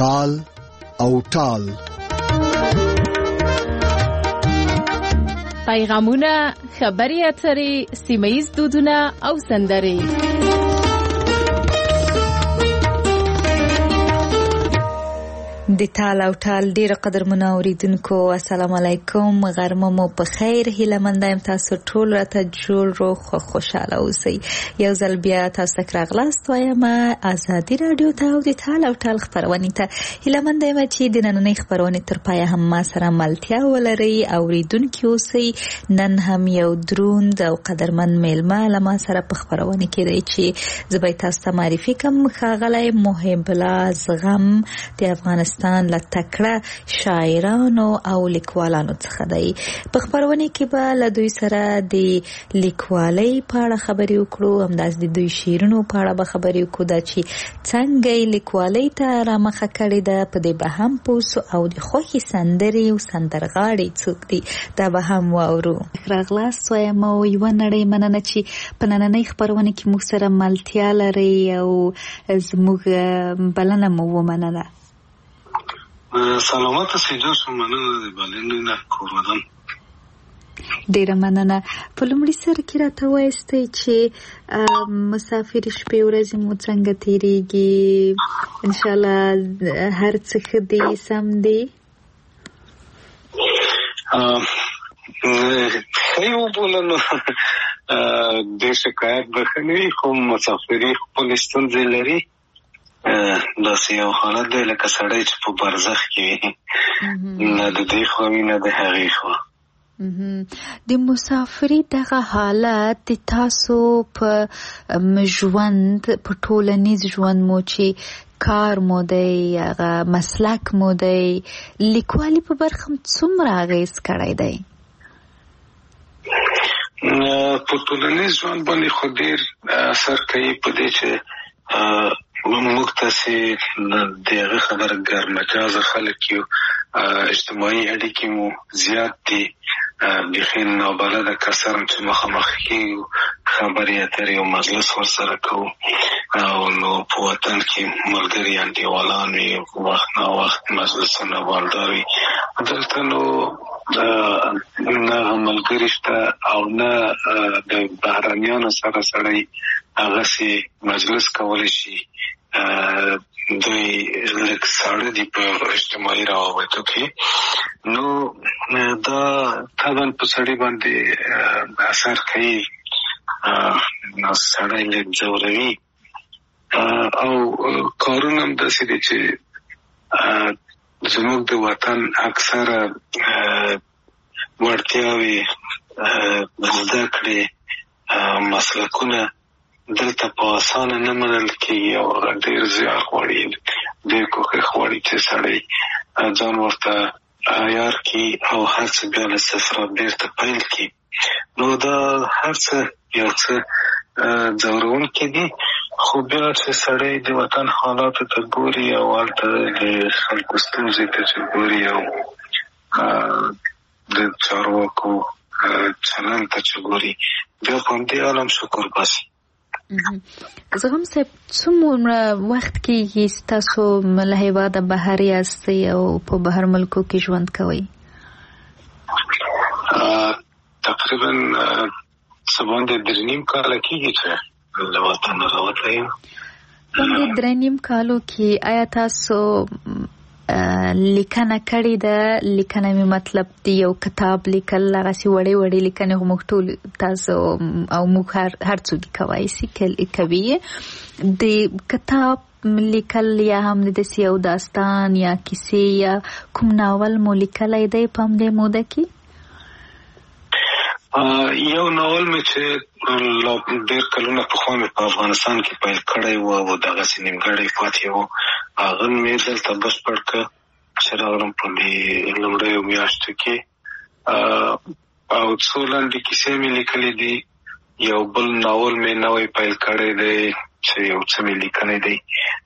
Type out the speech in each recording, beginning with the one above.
تال او ټال. پیغامونه، خبري اترې، سیمه‌ییز دودونه او سندرې. د تال او ټال ډیر قدرمنو اوریدونکو، السلام علیکم، غرمه مو په خیر. هیله مند یم تاسو ټول راته جوړ روغ خوشاله اوسئ. یو ځل بیا تاسو ته راغلاست وایم آزادي رادیو ته او د تال او ټال خبرونه ته. هیله مند یم چې د نننۍ خبرونه تر پای هم ما سره ملتیا ولرئ. اوریدونکو اوسئ. نن هم یو دروند او قدرمن میلمه لما سره په خبرونه کې دی چې زبې تاسو ته معرفي کوم. ښاغلی محب الله زغم د افغانستان له تکړه شاعرانو او لیکوالانو څخه دی. په خبرونه کې به له دوی سره د لیکوالۍ په اړه خبرې وکړو، همداس د دوی شعرونو په اړه به خبرې وکړو، دا چې څنګه لیکوالۍ ته رامخه کړې ده، په دې به هم پوسو او د خوښي سندرې او سندرغاړي څوک دي دا به هم واورو. راغلاست وایم او یو نړۍ مننه چې په نننۍ خبرونه کې موږ سره ملتیا لري او زموږ بلنه مو ومنله. سلامات سیجا شو، مننه د بلنې نه کوردم. ډیره مننه. په لومړي سر کې راته وایستئ چې مسافر شپې ورځې مو څنګه تیریږي؟ انشاءالله هر څه ښه دي، سم دي؟ ښه وبوله نو ډېر شکایت به ښه نه وي، خو مسافري خپلې ستونزې لري. داسې یو حالت دی لکه سړی چې په برزخ کې وي، نه د دې خوا وي نه د هغې خوا. د مسافري دغه حالت د تاسو په ژوند، په ټولنیز ژوند مو چې کار مو دی، هغه مسلک مو دی، لیکوالي په برخه څومره اغېز کړی دی؟ په ټولنیز ژوند باندې خو ډېر اثر کوي، په دې چې موږ تاسې د هغه خبره ګرمجازه خلک یو، اجتماعي اړیکې مو زیات دي، بیخي نابلده کسان چې مخامخ کېږو، خبرې اترې او مجلس ورسره کوو، او نو په وطن کې ملګري انډیوالان وي، وخت نا وخت مجلسونه والدار وي. دلته نو نه ملګري شته او نه د بهرنیانو سره سړی هغسې مجلس کولی شي. دوی لږ ساړه دي په اجتماعي روابطو کې، نو دا طبعا په سړي باندې اثر کوي، نو سړی لږ ځوروي. او کارونه هم داسې دي چې زموږ د وطن اکثره وړتیاوې، زده کړې، مسلکونه دلته په اسانه نه منل کېږي او هغه ډېر زیار غواړي، ډېر کوښښ غواړي چې سړی ځان ورته عیار کړي او هر څه بیا له صفره بېرته پیل کړي. نو دا هر څه یو څه ځوروونکي دي، خو بیا چې سړی د وطن حالاتو ته ګوري او هلته د خلکو ستونزې ته چې ګوري او د چارواکو چلند ته چې ګوري، بیا په همدې عالم شکر باسي. زغم صاحب، څومره وخت کېږي ستاسو له هېواده بهر یاستئ او په بهر ملکو کې ژوند کوئ؟ تقریبا څه باندې 3.5 کاله کېږي چې له وطنه راوتلی یم. باندې 3.5 کالو کې آیا تاسو لیکنه کړې ده؟ لیکنه مې مطلب دی یو کتاب لیکل، هغسې وړې وړې لیکنې خو موږ ټول تاسو او موږ هر څوک کولی شي کوي. د کتاب لیکل یا هم داسې یو داستان یا کیسې یا کوم ناول مو لیکلی دی په همدې موده کې؟ یو ناول مې چې ډېر کلونه پخوا مې په افغانستان کې پیل کړی و او دغسې نیمګړی پاتې و، هغه مې دلته بشپړ کړ چې راغلم په دې لومړیو میاشتو کې. او څو لنډې کیسې مې لیکلې دي. یو بل ناول مې نوی پیل کړی دی چې یو څه مې لیکلی دی.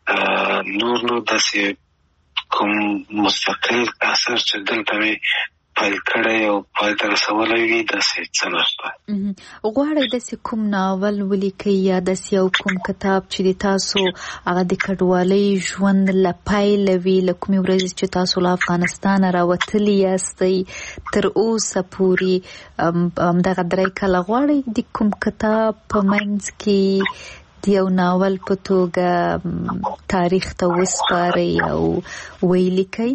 نور نو داسې کوم مستقل اثر چې دلته مې پیل کړی او پای ته رسولی وي داسې څه نشته. غواړئ داسې کوم ناول ولیکئ یا داسې یو کوم کتاب چې د تاسو هغه د کډوالۍ ژوند له پیله وي له کومې ورځې چې تاسو له افغانستانه راوتلي یاستئ تر اوسه پورې همدغه 3 کاله غواړئ د کوم کتاب په منځ کې د یو ناول په توګه تاریخ ته وسپارئ او ولیکئ؟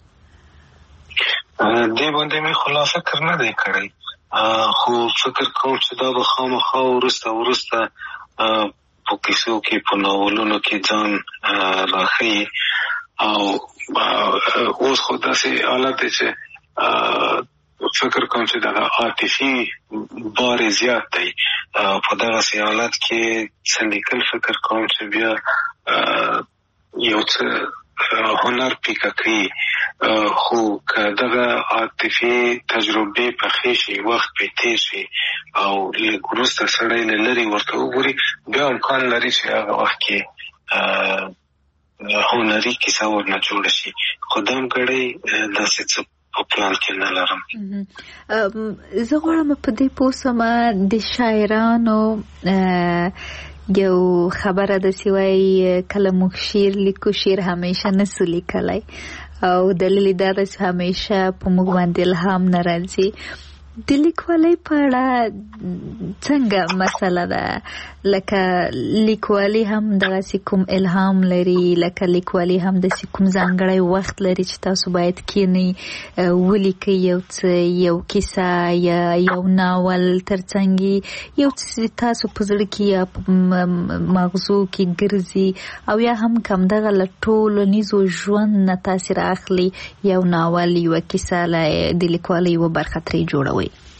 دې باندې مې خلا فکر نه دی کړی، خو فکر کوم چې دا به خامخا وروسته په کیسو کې په ناولونو کې ځان راښیي. او اوس خو داسې حالت دی چې فکر کوم چې دغه عاطفي بار زیات دی. په دغسې حالت کې څه لیکل فکر کوم چې بیا یو څه هنر پیکه کوي. خو که دغه عاطفي تجربې پخې شي، وخت پې تېر شي او لږ وروسته سړی له لرې ورته وګوري، بیا امکان لري چې هغه وخت کې هنري کیسه ورنه جوړه شي. خو دمګړی داسې څه په پلان کې نه لرم. زه غواړم په دې پوه سم د شاعرانو یو خبره داسې وایي کله موږ شعر لیکو شعر همیشه نسو لیکلی او دلیل دا ده چې همیشه په موږ باندې الهام نه راځي. د لیکوالۍ په اړه څنګه مسله ده؟ لکه لیکوالي هم دغسې کوم الهام لري، لکه لیکوالي هم داسې کوم ځانګړی وخت لري چې تاسو باید کینئ ولیکئ یو څه، یو کیسه یا یو ناول، ترڅنګ یو څه تاسو په زړه کې یا په مغزو کې ګرځي او یا هم کم دغه له ټولنیزو ژوند نه تاثیر اخلي، یو ناول یوه کیسه د لیکوالۍ یوه برخه ترې جوړوئ.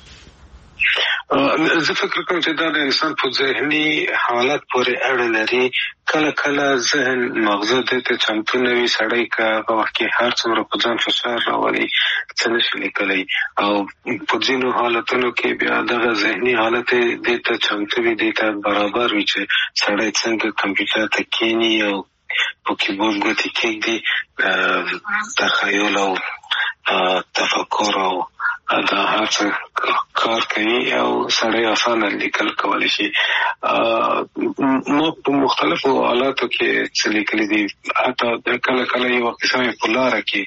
زه فکر کوم چې دا د انسان په ذهني حالت پورې اړه لري. کله کله ذهن مغزه دې ته چمتو نه وي، سړی که هغه وخت کې هر څومره په ځان فشار راولي څه نشي لیکلی، او په ځینو حالتونو کې بیا دغه ذهني حالت دې ته چمتو وي، دې ته برابر وي چې سړی څنګه کمپیوټر ته کښېني او په کیبورډ ګوتې کېږدي، تخیل او تفکر او دا هر څه کار کوي او سړی اسانه لیکل کولی شي. ما په مختلفو حالاتو کې څه لیکلي دي، حتی کله کله یوه کیسه مې په لاره کې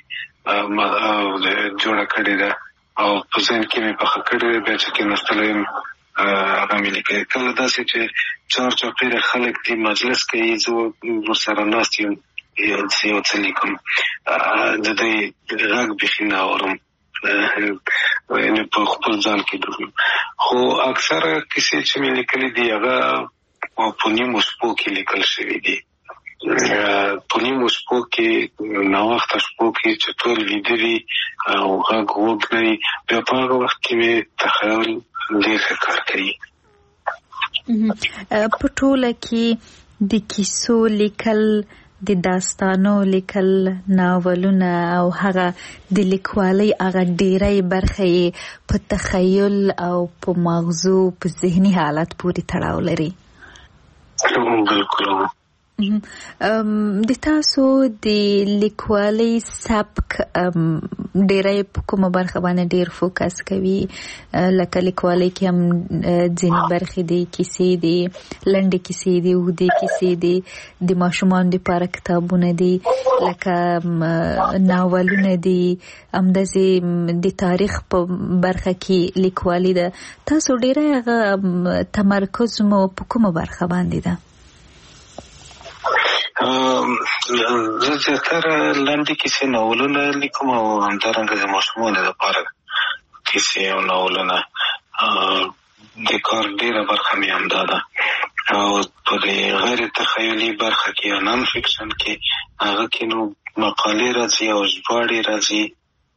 جوړه کړې ده او په ذهن کې مې پخه کړې ده، بیا چې کېناستلی یم هغه مې لیکلي. کله داسې چې چار چاپېره خلک دي مجلس کوي، زه ورسره ناست یم یو څه لیکم، د دوی غږ بیخي نه اورم، یعنې په خپل ځان کې ډوب. خو اکثره کیسې چې مې لیکلي دي هغه په نیمو شپو کې لیکل شوي دي. په نیمو شپو کې، ناوخته شپو کې چې ټول ویده وي او غږ وږ نه وي، بیا په هغه وخت کې مې تخیل ډېر ښه کار کوي. په ټوله کې د کیسو لیکل، د داستانو لیکل، ناولونه او هغه د لیکوالۍ هغه ډیری برخه یې په تخیل او په مغزو په ذهني حالت پورې تړاو لري. بالکل. د تاسو د لیکوالۍ سبک ډیری په کومه برخه باندې ډیر فوکس کوي؟ لکه لیکوالۍ کې هم ځینې برخې دي، کیسې دي، لنډې کیسې دي، اوږدې کیسې دي، د ماشومانو دپاره کتابونه دي، لکه ناولونه دي، همداسې د تاریخ په برخه کې لیکوالي ده. تاسو ډیری هغه تمرکز مو په کومه برخه باندې ده؟ زه زیاتره لنډې کیسې ناولونه لیکم او همدارنګه د ماشومانو لپاره کیسې او ناولونه. د کار ډېره برخه مې همدا ده. او په دې غیر تخیلي برخه کې یا نان فکشن کې هغه کې نو مقالې راځي او ژباړې راځي.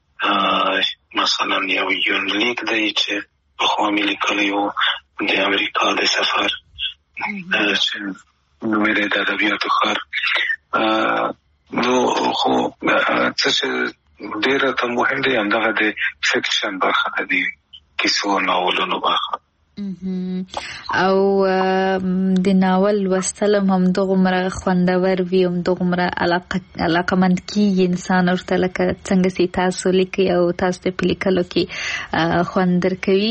مثلا یو یونلیک دی چې پخوا مې لیکلی و د امریکا د سفر، چې نومې دی د ادبیاتو ښار. نو خو څه چې ډېره ته مهم دی همدغه د فکشن برخه ده، د کیسو او ناولونو برخه. او د ناول لوستل هم دغمره خوندور وي، هم دغمره علاقمند کیږي انسان ورته، لکه څنګه چې تاسو لیکي او تاسو ته په لیکلو کې خوند درکوي.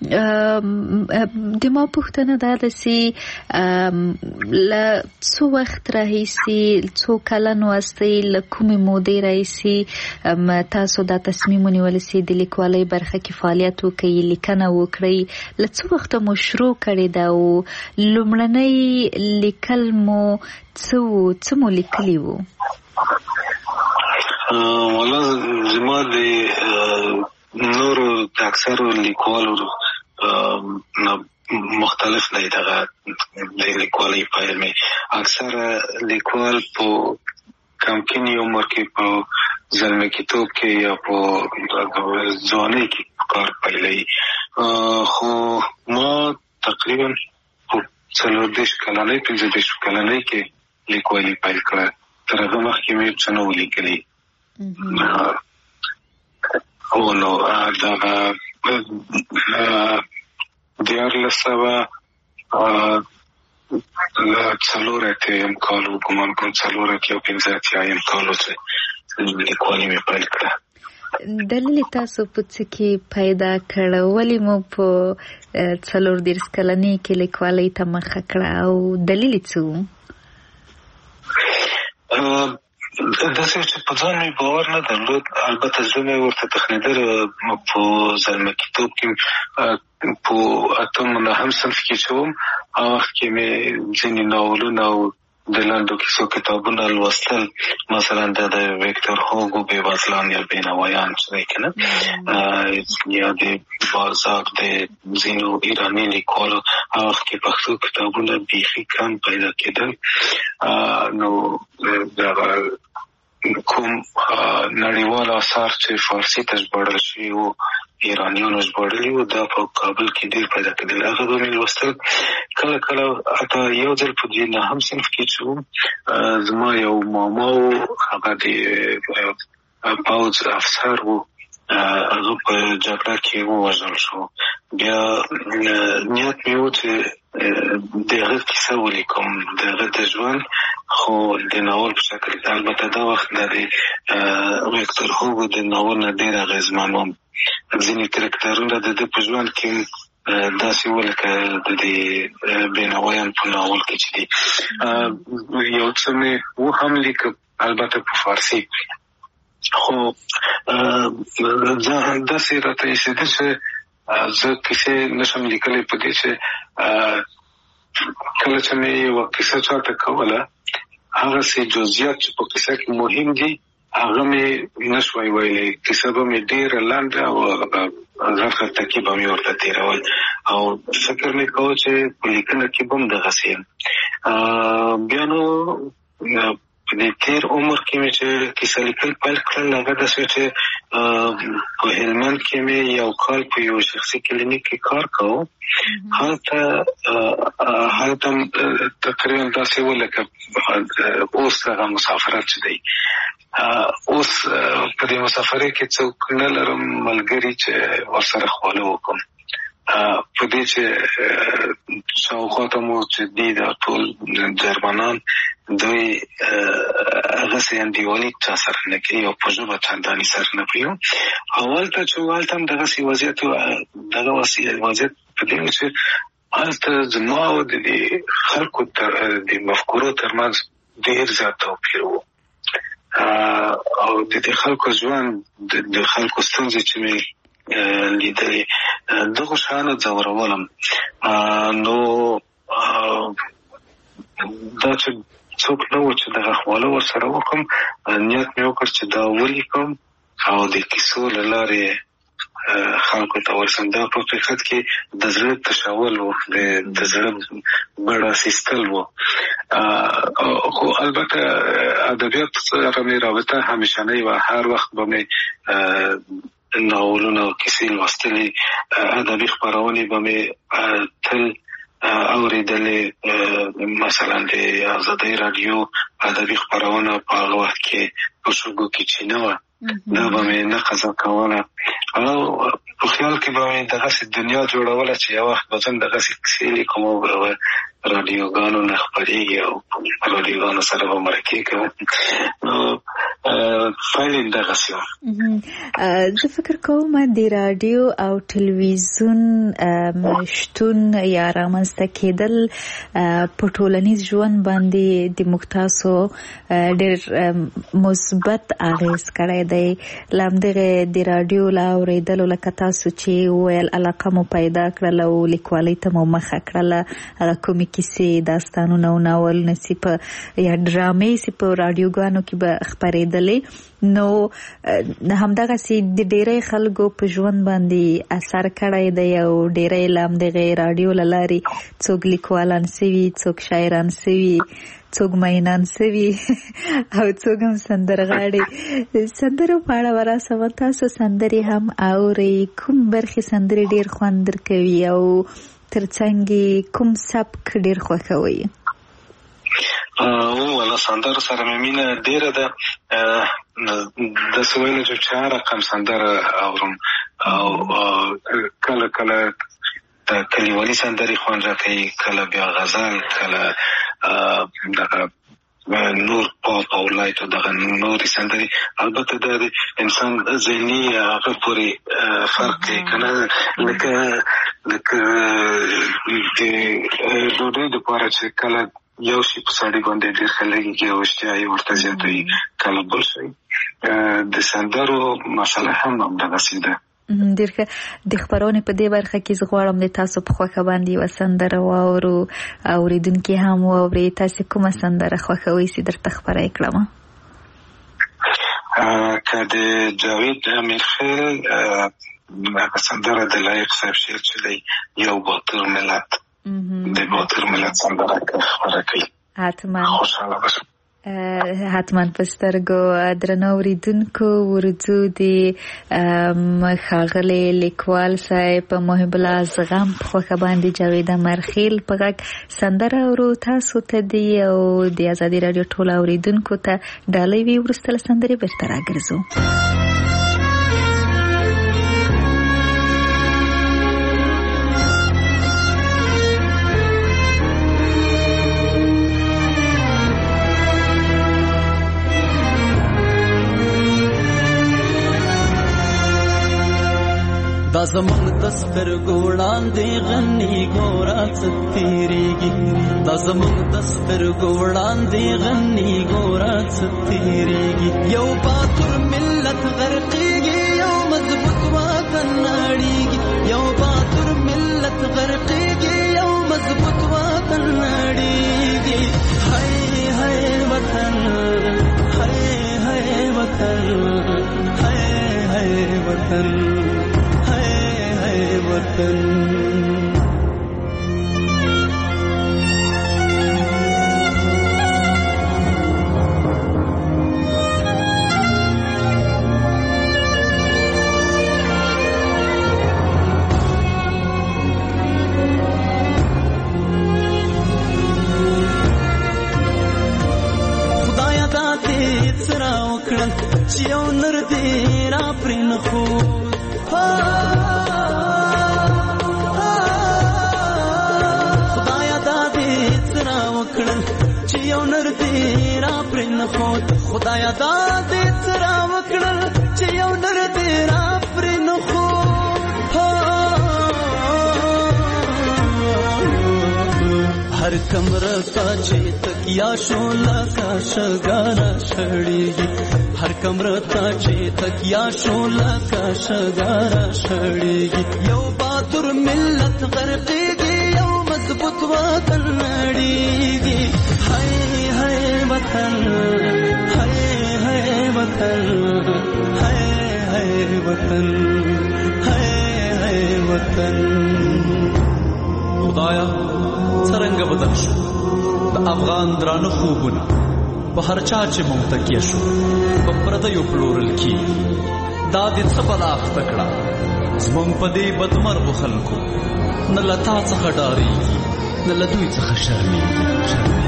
د ما پوښتنه دا ده چې له څو وخت راهیسې، څو کلن واستئ، له کومې مودې راهیسې تاسو دا تصمیم ونیولی چې د لیکوالۍ برخه کې فعالیت وکړئ، لیکنه وکړئ؟ له څو وخته مو شروع کړې ده او لومړنۍ لیکل مو څه مو لیکلي وو؟ والله زما د نورو د اکثرو لیکوالو مختلف دی دغه د لیکوالۍ پیل مې. اکثره لیکوال په کمکینی عمر کې په زلمیتوب کې یا په ځوانۍ کې کار پیلوي، خو ما تقریبا په 40 کلنۍ 50 کلنۍ کې لیکوالي پیل کړه. تر هغه مخکې مې څه نه و لیکلي. او نو دغه 14 څلورم کال ګمان کوم 4 یا 15 کال چې لیکوالي مې پیل کړه. دلیل تاسو په څه کې پیدا کړ؟ ولې مو په 14 کلنۍ کې لیکوالۍ ته مخه کړه او دلیل څه و؟ داسې چې په ځان مې باور نه درلود. البته زه مې ورته تخنیدل په زلمیتوب کې په 8 صنف کې چې وم، هغه وخت کې مې ځینې ناولونه او د لاندو کیسو کتابونه لوستل، مثلا د ویکتور هوګو بېوزلان یا بېنوایان چې دی که نه، یا د بازار د ځینو ایراني لیکوالو هغه وخت کې پښتو کتابونه بیخي کم پیدا کېدل. نو دغه کوم نړیوال آثار چې فارسي ته ژباړل شوي وو، ایرانیانو ژباړلي وو، دا په کابل کې ډېر پیدا کېدل. هغه به مې لوستل. کله کله حتی یو ځل په 9 صنف کې چې وم، زما یو ماما و، هغه د پوځ افسر و، هغه په جګړه کې ووژل شو. بیا نیت مې و چې د هغه کیسه ولیکم، د هغه د ژوند، خو د ناول په شکل. البته دا وخت د ویکتور هوګو د ناول نه ډېر اغېزمن وم. ځینې کرکټرونه د ده په ژوند کې داسې وو لکه د دې بېنوایان په ناول کې چې دي. یو څه مې و هم لیکه، البته په فارسي، خو داسې راته ایسېده چې زه کیسې نشم لیکلی په دې چې کله چې مې یوه کیسه چاته کوله، هغه سي جزئیات چې په کیسه کې مهم دي هغه مې نشوای ویلی. کیسه به مې ډېره لنډه او غرخه ټکي به مې ورته تېرول او فکر مې کوه چې په لیکنه کې به هم دغسې یم. بیا نو په دې تېر عمر کې مې چې کیسه لیکل پیل کړل، هغه داسې چې په هلمند کې مې یو کال په یو شخصي کلینیک کې کار کوو. هلته تقریبا داسې و لکه اوس هغه مسافرت چې دی. اوس په دې مسافرۍ کې څوک نه لرم ملګري چې ورسره خواله وکړم. په دې چې شاوخوا ته مو چې دي دا ټول جرمنان، دوی هغسې انډیوالي چا سره نه کوي او په ژبه چندانې سره نه پوهېږم. هلته چې هلته هم دغسې وضعیت و. دغه وضعیت په دې و چې هلته زما او د دې خلکو د مفکورو ترمنځ ډېر زیات توپیر و. او د دې خلکو ژوند، د خلکو ستونزې چې مې لیدلې، دغو شیانو ځورولم. نو دا چې څوک نه و چې دغه خواله ورسره وکړم، نیت مې وکړ چې دا ولیکم او د کیسو له لارې خلکو ته ورسم. دا په حقیقت کې د زړه تشول و، د زړه بړه سیستل و. خو البته ادبیات سره مې رابطه همیشنۍ وه. هر وخت به مې ناولونه او کیسې لوستلې، ادبي خپرونې به مې تل اورېدلې. مثلا د ازادۍ راډیو ادبي خپرونه په هغه وخت کې په شګو کې چې نه وه، دا به مې نه قضا کوله او په خیال کې به مې دغسې دنیا جوړوله چې یو وخت به زه هم دغسې کیسې لیکم او راډیوګانو نه خپرېږي او راډیوګانو سره به مرکې کوم نو پیل یې دغسې و. زه فکر کوم د راډیو او ټلویزیون شتون یا رامنځته کېدل په ټولنیز ژوند باندې د موږ تاسو ډېر مثبت اغېز کړی دی. له همدغې د راډیو له اورېدلو لکه تاسو چې وویل علاقه مو پیدا کړله او لیکوالۍ ته مو مخه کړله هغه کومې کیسې داستانونه او ناولونه چې په یا ډرامې چې په راډیوګانو کې به خپرېدلې نو همدغسې د ډېری خلکو په ژوند باندې اثر کړی دی او ډېری له همدغې راډیو له لارې څوک لیکوالان سوي څوک شاعران سوي څوک مینان سوي او څوک هم سندرغاړي. سندرو په اړه وراسم تاسو سندرې هم اورئ کوم برخې سندرې ډېر خوند درکوي او ترڅنګ کوم سبک ډېر خوښوئ؟ والا سندرو سره مې مینه ډېره ده. داسې ویلی چې هر رقم سندره اورم او کله کله د کلیوالي سندرې خوند راکوي کله بیا غزل کله دغه نور پاپ او لایټ او دغه نورې سندرې. البته دا د انسان ذهني هغه پورې فرق کوي که نه لکه د ډوډۍ دپاره چې کله یو شي په سړي باندې ډېر ښه لګېږي او اشتها یې ورته زیاته وي کله بل شی. د سندرو مسله هم همدغسې ده. ډېر ښه. د خپرونې په دې برخه کې زه غواړم د تاسو په خوښه باندې یوه سندره واورو اورېدونکي هم واوري. تاسې کومه سندره خوښوئ چې درته خپره یې کړمه؟ که د جاوید امیرخیل هغه سندره د لایق صاحب شعر چې دی یو باتور ملت د باتور ملت سندره خپره کوي خوشحاله بشم. حتما په سترګو. درنو اورېدونکو ورځو د ښاغلي لیکوال صاحب محب الله زغم په خوښه باندې جاوید امیرخیل په غږ سندره اورو. تاسو ته دی او د ازادي راډیو ټول اورېدونکو ته ډالۍ وي. وروسته له سندرې بېرته راګرځو. دا زمونږ د سترګو وړاندې غني ګوره څه تېرېږي دا زمونږ د سترګو وړاندې غني ګوره څه تېرېږي یو باتور ملت غرقېږي یو مضبوط وطن نړېږي یو باتور ملت غرقېږي یو مضبوط وطن نړېږي هی هی وطن هی هی وطن هی هی وطن وطن. خدایا دا دې څه راوکړل چې یو نر دې را پرې نه خو خدایا دا دې څه راوکړل چې یو نر دې را پرې نه ښود هر کمره ته چې تکیا شو لکه شګاره شړېږي هر کمره ته چې تکیا شو لکه شګاره شړېږي یو باتور ملت غرقېږي یو مضبوط وطن نړېږي هی هی وطن وطن ہے وطن ہے وطن. خدایا څرنګه بدل شو د افغان درانه خوبونه په هر چا چې مونږ تکیه شو په پردیو پلورل کی دا دې څه بلا اخته کړه زمونږ په دې بدمرغو خلکو نه له تا څخه ډارېږي نه له دوی څخه شرمېږي.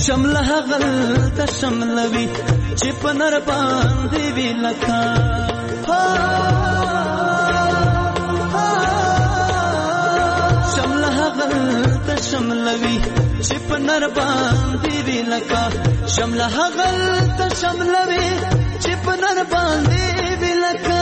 شمله غل ته شملوي چې په نر باندې وی لکا شمله غل ته شملوي چې په نر باندې وی لکا شمله غل ته شملوي چې په نر باندې وی لکا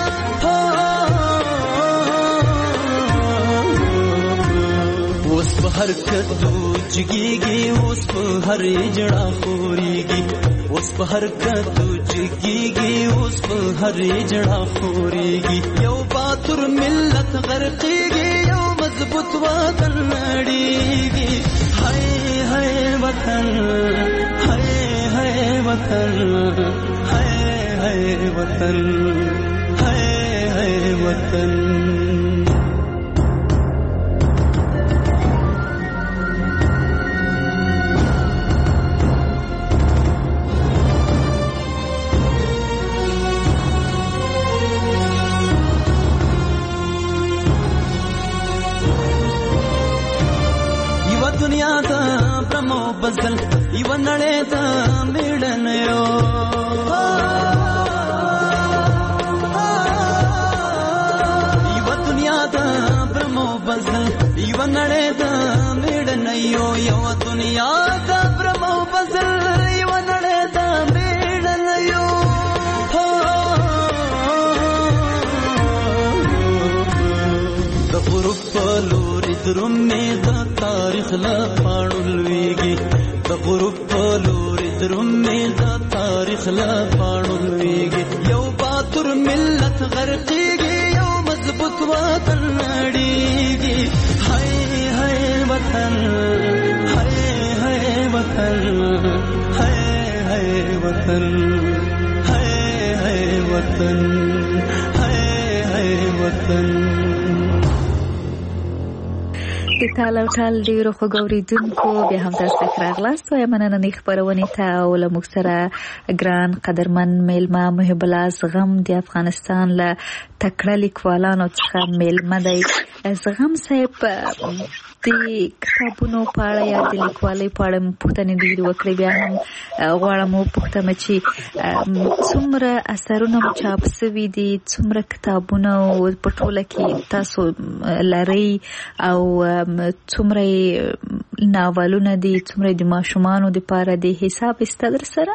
اوس په هر کدو جګيږي اوس په هر جړه خوريږي اوس په هر کدو جګيږي اوس په هر جړه خوريږي یو باتور ملت غرقيږي یو مضبوط وطن نړيږي هاي هاي وطن هاي هاي وطن هاي هاي وطن هاي هاي وطن دنیا ته برمو بزل یو نړۍ ته میړن یو یو دنیا ته برمو بزل یو نړۍ ته میړن یو یو دنیا ته برمو بزل یو نړۍ ته میړن یو د غروب په لوري درومې د تاریخ لا پاړولېږي د غروب په لوري درومې د تاریخ لا پاړولېږي یو باتور ملت غرقېږي یو مضبوط وطن نړېږي هاي هاي وطن هاي هاي وطن هاي هاي وطن هاي هاي وطن هاي هاي وطن د تال او ټال ډیرو خوږوریدونکو بیا هم تاسو ته راغلاست او مننه نه خبرونه ته او له موږ سره ګران قدرمن میلمه محب الله زغم د افغانستان له تکړه لیکوالانو څخه میلمه دی زغم صاحب د کتابونو په اړه یا د لیکوالۍ په اړه پوښتنې ډېرې وکړې بیا هم غواړم وپوښتم چې څومره اثرونه چاپ شوي دي څومره کتابونه په ټوله کې تاسو لرئ او څومره ناولونه دي څومره د ماشومانو دپاره د حساب شته در سره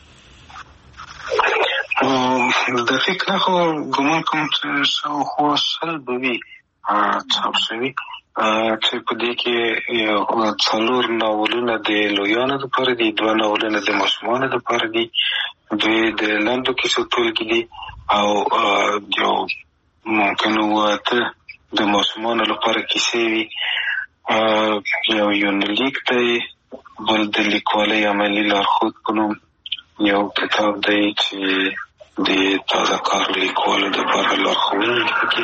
دقیق نه خو ګمان کوم چې شاوخوا 100 به وي چاپ شوي چې په دې کې یو 4 ناولونه د لویانو دپاره دي 2 ناولونه د ماشومانو دپاره دي 2 د لنډو کیسو ټولګې دي او یو ممکن 8 د ماشومانو لپاره کیسې وي یو یونلیک دی بل د لیکوالۍ عملي لارښود په نوم یو کتاب دی چې د تازه کار لیکوالو دپاره لارښوونه لیکي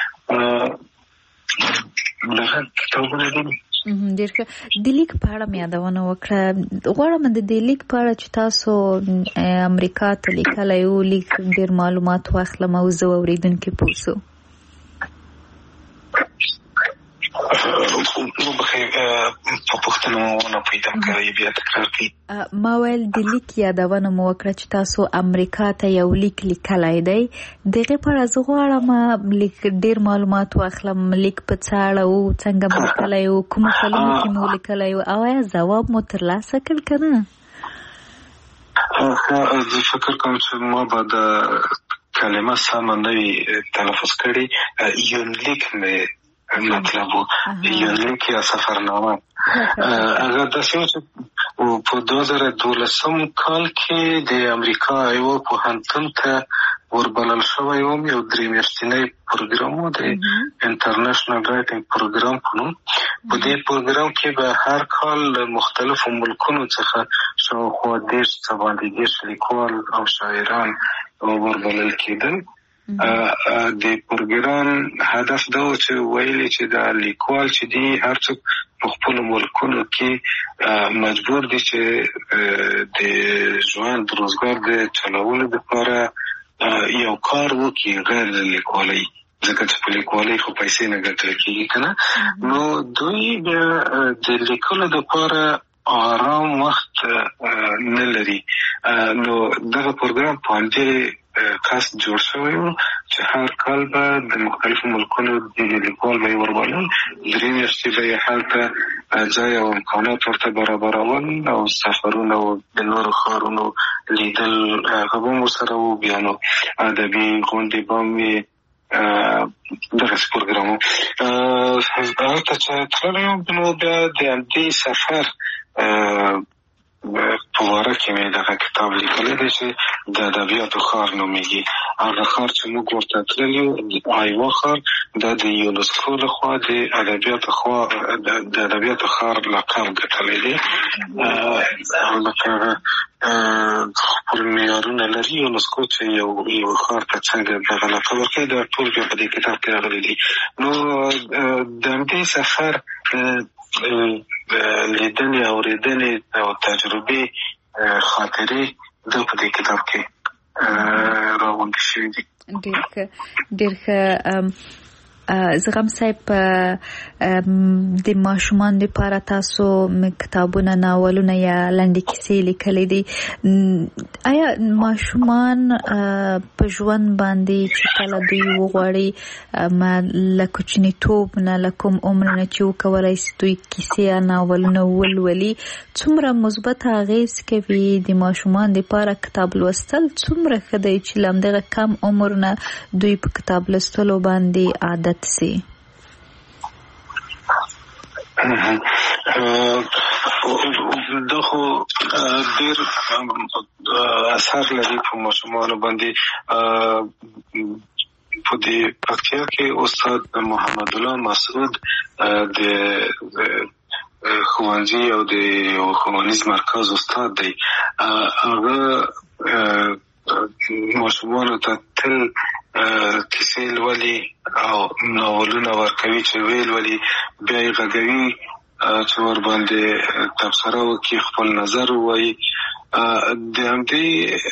دغه کتابونه دي ډېر ښه د لیک په اړه مې یادونه وکړه غواړم د دې لیک په اړه چې تاسو امریکا ته لیکلی و لیک ډېر معلومات واخلم او زه اورېدونکي پوه شو ما ویل د لیک یادونه مو وکړه چې تاسو امریکا ته یو لیک لیکلی دی دغه په اړه زه غواړم لیک ډېر معلومات واخلم لیک په څه اړه و څنګه مو لیکلی و کومو کلونو کې مو لیکلی و او آیا ځواب مو ترلاسه کړ که نه زه فکر کوم چې ما به د کلمه سمه نه وي تلفظ کړې یونلیک مې مطلب یونلیک یا سفرنامه هغه داسې و چې په 2012 کال کې د امریکا یو پوهنتون ته وربلل شوی وم یو 3 میاشتنی پروګرام و د انټرنیشنل رایټینګ پروګرام په نوم په دې پروګرام کې به هر کال مختلفو ملکونو څخه شاوخوا 10 لیکوال او شاعران وربلل کېدل د پروګرام هدف دا و چې ویلي چې دا لیکوال چې دی هر څوک په خپل ملکونو کې مجبور دي چې د ژوند روزګار د چلولو لپاره یو کار وکړي غیر لیکوالۍ ځکه چې په لیکوالۍ خو پیسې نه ګټل کېږي که نه نو دوی د لیکلو لپاره آرام وخت نه لري. نو دغه پروګرام په همدې کاس جوړ شوی و چې هر کال به د مختلفو ملکونو د لیکوال به یې وربلل، 3 میاشتې به یې هلته ځای او امکانات ورته برابرول او سفرونه او د نورو ښارونو لیدل هغه به مو سره و. بیا نو ادبي غونډې به مې دغسې پروګرام و. هلته چې تللی یم نو بیا د همدې سفر په واره کې مې دغه کتاب لیکلی دی چې د ادبیاتو ښار نومیږي. هغه ښار چې موږ ورته تللي یو ایوا ښار، دا د یونسکو لخوا د ادبیاتو ښار لقب ګټلی دی. لکه خپل معیارونه لري یونسکو چې یو ښار ته څنګه دغه لقب ورکوي، دا ټول بیا په دې کتاب کې راغلي دي. نو د همدې سفر لیدنې اورېدنې او تجربې خاطرې دا په دې کتاب کې راغونډې شوي دي. ډېر ښه. زغم صاحب، د ماشومان لپاره تاسو کتابونه، ناولونه یا لنډې کیسې لیکلې دي. آیا ماشومان په ژوند باندې چې کله دوی وغواړي له کوچنیتوب نه، له کوم عمر نه چې وکولی شي دوی کیسې یا ناولونه ولولي، څومره مثبت اغېز کوي د ماشومان لپاره کتاب لوستل؟ څومره ښه دی چې له همدغه کم عمر نه دوی په کتاب لوستلو باندې عادت سي؟ دا خو ډېر اثر لري په ماشومانو باندې. په دې پکتیا کې استاد محمد الله مسعود د ښوونځي او د ښوونیز مرکز استاد دی. هغه ماشومانو ته تل کیسې لولي او ناولونه ورکوي چې ویل ولي، بیا یې غږوي چې ورباندې تبصره وکړي، خپل نظر ووایي. د همدې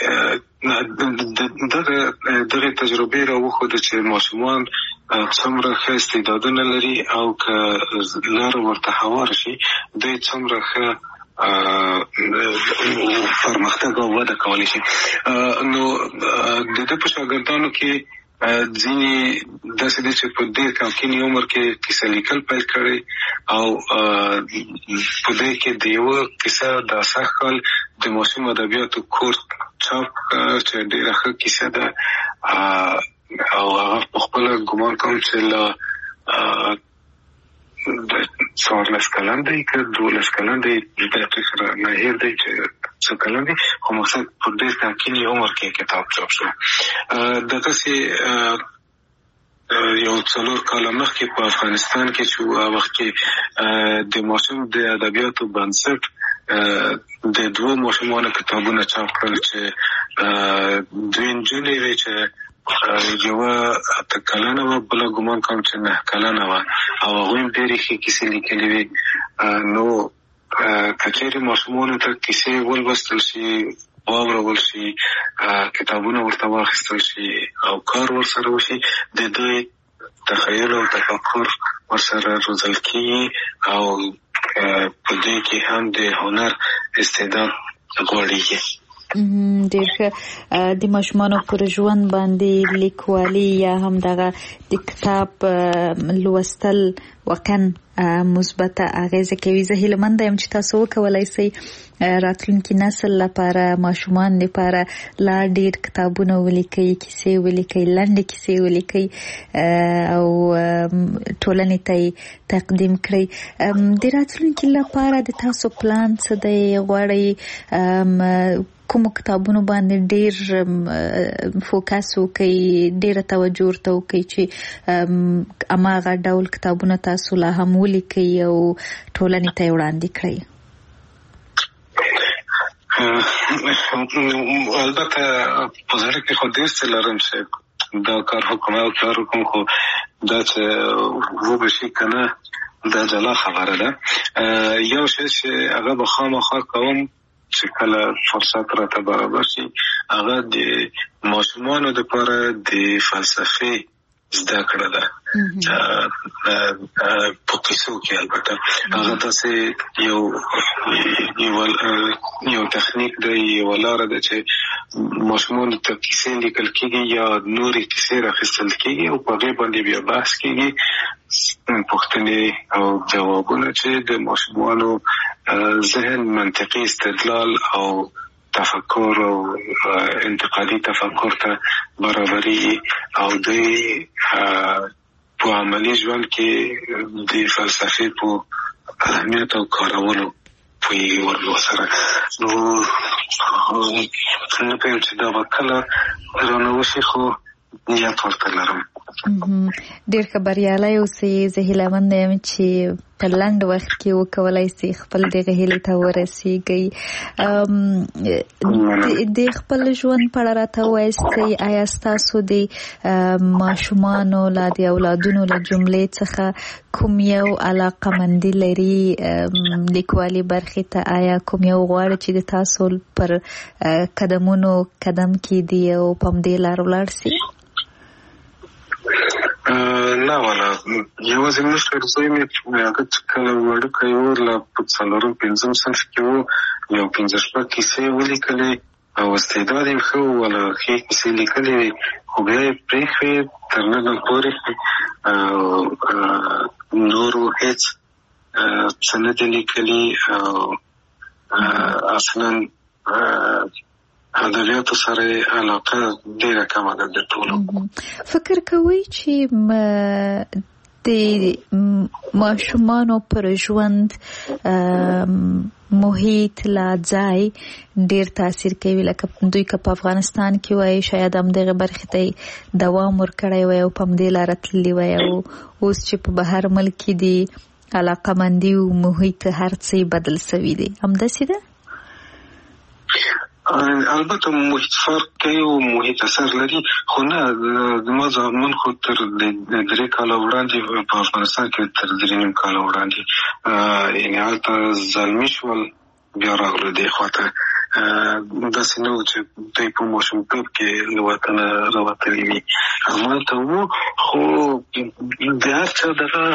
دغه تجربې راوښوده چې ماشومان څومره ښه استعدادونه لري او که لاره ورته هوار شي دوی څومره ښه پرمختګ او وده کولی شي. نو د ده په شاګردانو کې ځینې داسې دي چې په ډېر کمکیني عمر کې کیسه لیکل پیل کړی او په دې کې د یوه کیسه د سږ کال د ماشوم ادبیاتو کورس چاپ چې ډېره ښه کیسه ده او هغه په خپله ګمان کوم چې له 14 کلن دی که 12 کلن دی، دقیق نه هیر دی چې څو کلن دی، خو مقصد په ډېر کمکیني عمر کې کتاب چاپ شو. دغسې یو 4 کاله مخکې په افغانستان کې چې وخت کې د ماشوم د ادبیاتو بنسټ د 2 ماشومانو کتابونه چاپ کړل چې 2 نجونې وې چې یوه 8 کلنه وه، بله ګمان کوم چې 9 کلنه وه او هغوی هم ډېرې ښې کیسې لیکلې وې. نو که چېرې ماشومانو ته کیسې ولوستل شي، واورول شي، کتابونه ورته واخیستل شي او کار ورسره وشي، د دوی تخیل او تفکر ورسره روزل کېږي او په دې کې هم د هنر استعداد غوړېږي. ډېر ښه. د ماشومانو پر ژوند باندې لیکوالي یا هم دغه د کتاب لوستل واقعا مثبته اغیزه کوي. زه هیلهمنده یم چې تاسو وکولای شئ راتلونکي نسل لپاره، ماشومان لپاره لا ډېر کتابونه ولیکئ، کیسې ولیکئ، لنډې کیسې ولیکئ او ټولنې ته یې تقدیم کړئ. د راتلونکي لپاره د تاسو پلان څه دی؟ غواړئ کوم کتابونو باندې ډېر فوکس وکړئ، ډېره توجه ورته وکړئ چې هماغه ډول کتابونه تاسو لا هم ولیکئ او ټولنې ته یې وړاندې کړئ؟ البته په زړه کې خو ډېر څه لرم چې دا کار وکړم او کار وکړم، خو دا چې وبشي که نه دا جلا خبره ده. یو شی چې هغه به خامخا کوم چې کله فرصت راته برابر شي، هغه د ماشومانو لپاره د فلسفې زده کړه ده په قصو کې. البته هغه تاسو یو تخنیک دی، یو لاره ده چې ماشومان ته کیسې لیکل کېږي یا نورې کیسې راخیستل کېږي او په هغې باندې بیا بحث کېږي، پوښتنې او ځوابونه چې د ماشومانو ذهن منطقي استدلال او تفکر او انتقادي تفکر ته برابري او د په عملي ژوند کې د فلسفې په اهمیت او کارولو پوی ورسره. نو نه پوهیم چې دا به کله رانه وشي، خو نیت ورته لرم. ډېر ښه بریالی اوسئ. زه هیله-منده یم چې په لنډ وخت کې وکولای شئ خپل دغه هیلې ته ورسیږئ. د خپل ژوند په اړه راته ووایئ، آیا ستاسو د ماشومانو لا د اولادونو له جملې څخه کوم یو علاقه‌مندي لري لیکوالي برخې ته؟ آیا کوم یو غواړي چې د تاسو پر قدمونو قدم کېږدي او په همدې لار ولاړ شي؟ نه والا، یوازې مشر زوی مې هغه چې کله وړوکی و، لا په 4-5 صنف کې و، یو 5-6 کیسې ولیکلې او استعداد یې ښه و، والا ښې کیسې لیکلې وې، خو بیا یې پرېښوې تر ننه پورې نورو هېڅ څه نه دي لیکلي او اصلا ادبیاتو سره علاقه ډېره کمه ده د ټولو. فکر کوئ چې د ماشومانو پر ژوند محیط لا ځای ډېر تاثیر کوي؟ لکه دوی که په افغانستان کې وای شاید همدغه برخې ته دوام ورکړی وای او په همدې لاره تللي وای، او اوس چې په بهر ملک کې د علاقه‌مندي او محیط هر څه بدل سوي دي، همداسې ده؟ البته محیط فرق کوي او محیط اثر لري، خو نه زما زامن خو تر 3 کاله وړاندې په افغانستان کې تر 3.5 کاله وړاندې یعنې هلته زلمي شول، بیا راغلو دې خواته. داسې نه و چې دوی په ماشومتوب کې له وطنه راوتلي وي، همالته وو. خو د هر چا دغه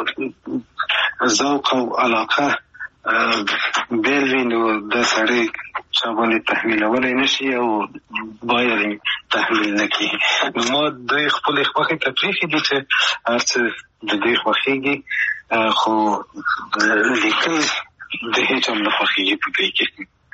ذوق او علاقه بیل وي، نو دا سړی چا باندې تحمیلولی نشي او باید تحمیل نه کړي. نو ما دوی خپلې خوښې ته پرېښي دي چې هر څه د دوی خوښېږي، خو لیکل د هېچا نه خوښېږي په دوی کې.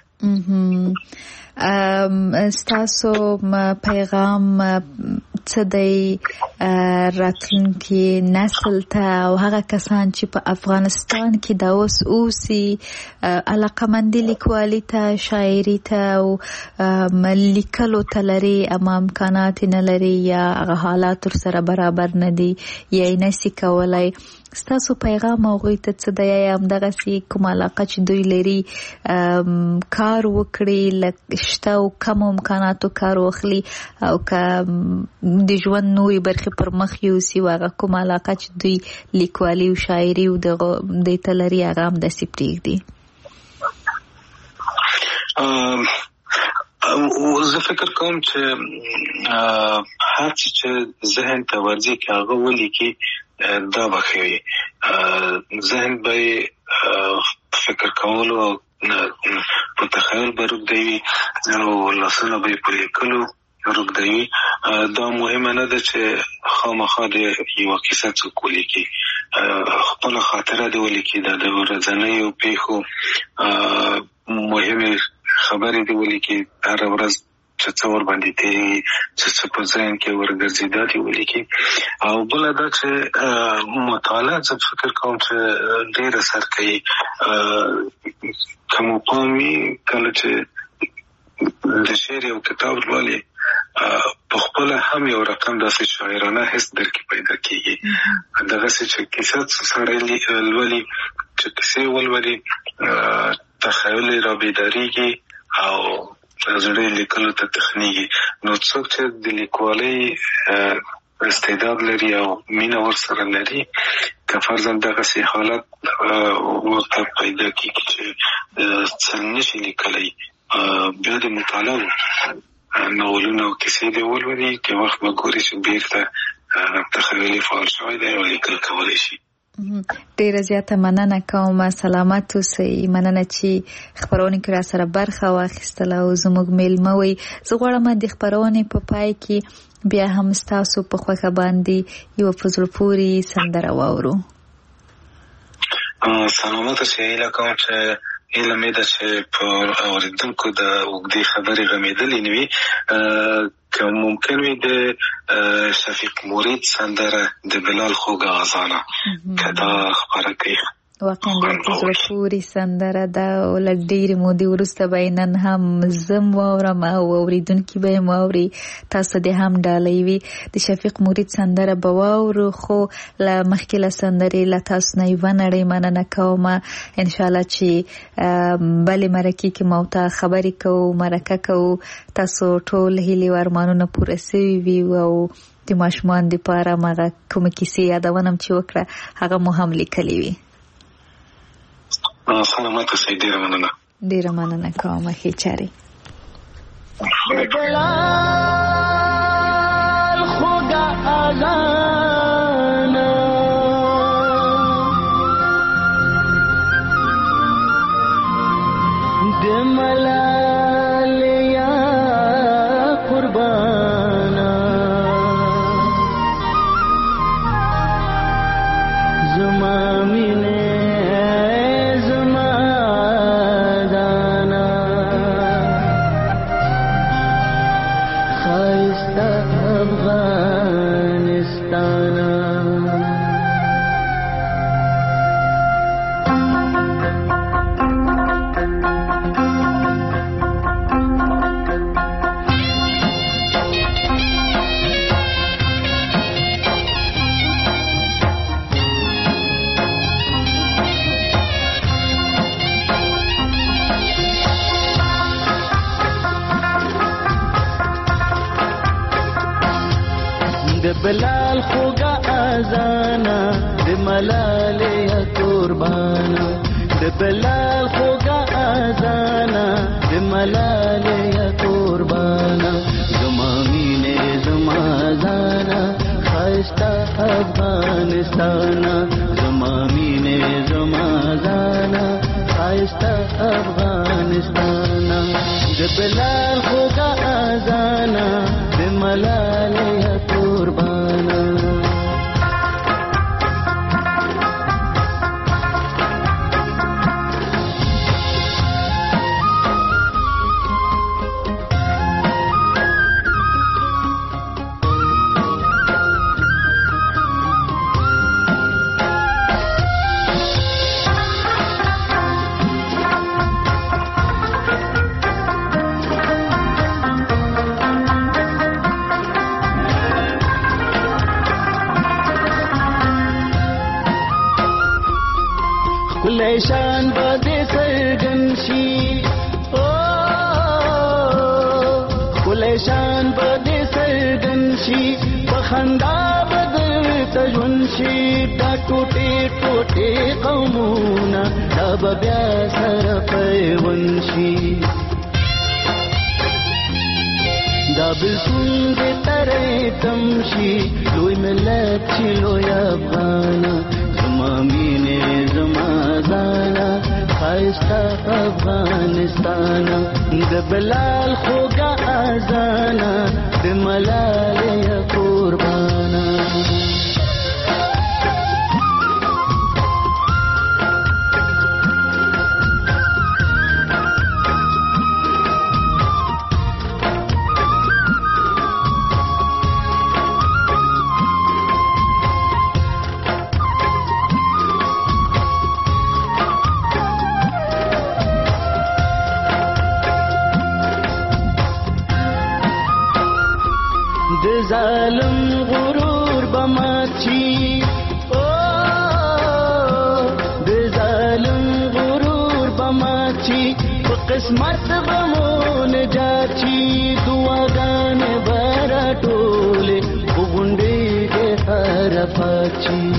ستاسو پیغام څه دی راتلونکي نسل ته او هغه کسان چې په افغانستان کې دا اوس اوسي، علاقه‌مندي لیکوالي ته، شاعري ته او لیکلو ته لري، اما امکانات نه لري یا هغه حالات ورسره برابر نه دي یا یې نشي کولی، ستاسو پیغام هغوی ته څه دی؟ یا همدغسې کوم علاقه چې دوی لري کار وکړي، شته او کمو امکاناتو کار واخلي، او که د ژوند نورې برخې پر مخ یوسي، او هغه کوم علاقه چې دوی لیکوالي او شاعري او دې ته لري هغه همداسې پرېږدي؟ زه فکر کوم چې هر څه چې ذهن ته ورځي که هغه ولیکي دا به ښه وي. ذهن به یې فکر کولو او په تخیل به روږدوي او لاسونه به یې په لیکلو روږدوي. دا مهمه نه ده چې خامخا د یوه کیسه څوک ولیکي، خپله خاطره دې ولیکي، د ورځنیو پیښو مهمې خبرې دې ولیکي، هره ورځ چې څه ورباندې تېرېږي، چې څه په ذهن کې ورګرځي دا دې ولیکي. او بله دا چې مطالعه زه فکر کوم چې ډېر اثر کوي. که مو پام وي کله چې د شعر یو کتاب لولي، په خپله هم یو رقم داسې شاعرانه حس در کې پیدا کېږي. دغسې چې کیسه سړی لولي، چې کیسې ولولي، تخیل یې رابیدارېږي او زړه لیکلو ته تخنیږي. نو څوک چې د لیکوالۍ استعداد لري او مینه ورسره لري، که فرضاً دغسې حالت ورته پیدا کېږي چې څه نشي لیکلی، بیا د مطالعه ناولونه او کیسې دې ولولي، که وخت به ګوري چې بېرته تخیلي فعال شوی دی او لیکل کولی شي. ډیره زیاته مننه کوم. سلامت اوسئ. مننه چې خبرونه کې را سره برخه واخیستله او زموږ میلمه وئ. زه غواړم د خبرونې په پای کې بیا هم ستاسو په خوښه باندې یو په زړه پورې سندره واورو. سلامت اوسئ. هیله کوم چې هیله مې ده چې په اورېدونکو د اوږدې خبرې غمېدلې نه وي. که ممکن وي د شفیق مرید سندره د بلال خوږه اذانه که دا خبره کوي. واقعا ډېر په زړه پورې سندره ده او له ډېرې مودې وروسته به نن هم زه واورم او اورېدونکي به یې واوري. تاسو دې هم ډالۍ وي. د شفیق مرید سندره به واورو، خو له مخکې له سندرې له تاسو نه یوه نړۍ مننه کوم. انشاءالله چې بلې مرکې کې ما ورته خبرې کوو، مرکه کوو، تاسو ټول هیلې او ارمانونه پوره سوي وي او د ماشومان دپاره هغه کومه کیسې یادونه چې وکړه هغه مو هم لیکلې وي. سلامت اوسئ. ډېره مننه. ډېره مننه کوم. ښې چارې. خوږه اذانه د ملال یا قربانا زما مینه بلال خوږه اذانه د ملال یا قربانا د بلال خوږه اذانه د ملال یا قربانا زما مینه زما ځانا ښایسته افغانستانه زما مینه زما ځانا ښایسته افغانستانه د بلال خوږه اذانه د ملال یا قربانا شان بده سرګن شي او خلیشان بده سرګن شي په خندا بدل تجون شي دا ټوټه ټوټه قومونه دا بیا سره پیون شي دا بسون دې ترې تمشي لوی ملت چې لوی افغان زما مینه زما ځانا ښایسته افغانستان د بلال خوږه اذانه د ملال یا قربانا ظالم غرور بماچی او د ظالم غرور بماچی په قسمت بمون جاچی دعاګان برا ټوله وګونډې حرفاچی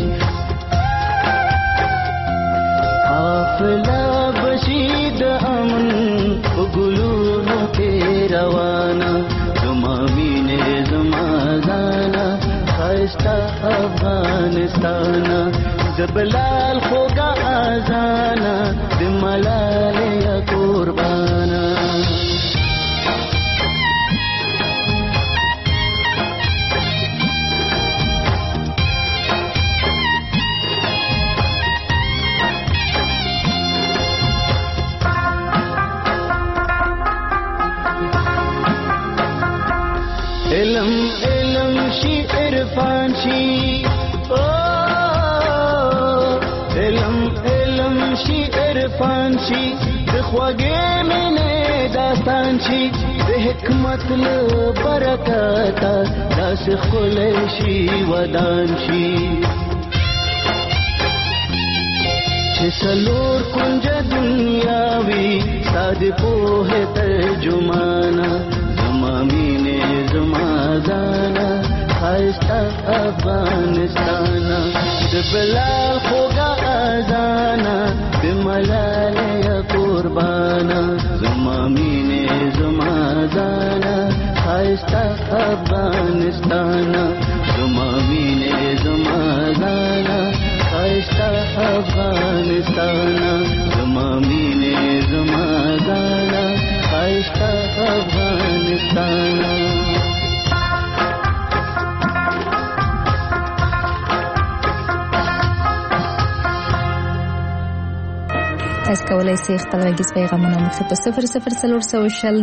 حافظه بشید امن وګلونو کې روانه زما مینه زما ځانا خایستا افغانستانا زبلال خوگا آزانا د ملالیا قربانا علم علم شي عرفان شي علم علم شي عرفان شي د خوږې مینې داستان شي د حکمت له برکته داسې ښکلی شي ودان شي چې څلور کونجه دنیا وي ستا د پوهې ترجمانه زما مینې زما ځانه ښایسته افغانستانه د بلال خوږه اذانه د ملالیا قربانه زما مینې زما ځانه ښایسته افغانستانه زما مینې زما ځانه ښایسته افغانستانه زما مینې زما ځانه ښایسته افغانستانه تاسو کولای شئ خپل غږیز پیغامونه مخ په 0040